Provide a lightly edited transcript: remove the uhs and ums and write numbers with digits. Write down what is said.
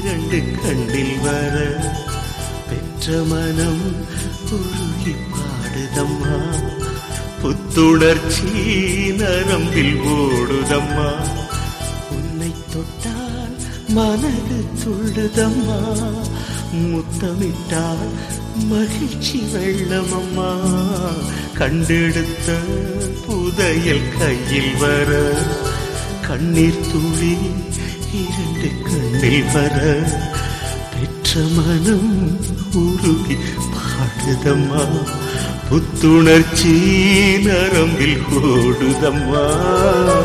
இரண்டு கண்ணில் வர பெற்ற மனம் உருகி பாடுதம்மா. புத்துணர்ச்சி நரம்பில் ஓடுதம்மா. உன்னை தொட்டால் மனது துள்ளுதம்மா. முத்தமிட்டால் மகிழ்ச்சி வெள்ளமம்மா. கண்டெடுத்த புதையல் கையில் வர கண்ணீர் துளி இரண்டு கண்ணில் வர பெற்ற மனம் உருகி பாடுதம்மா. புத்துணர்ச்சி நரம்பில் ஓடுதம்மா.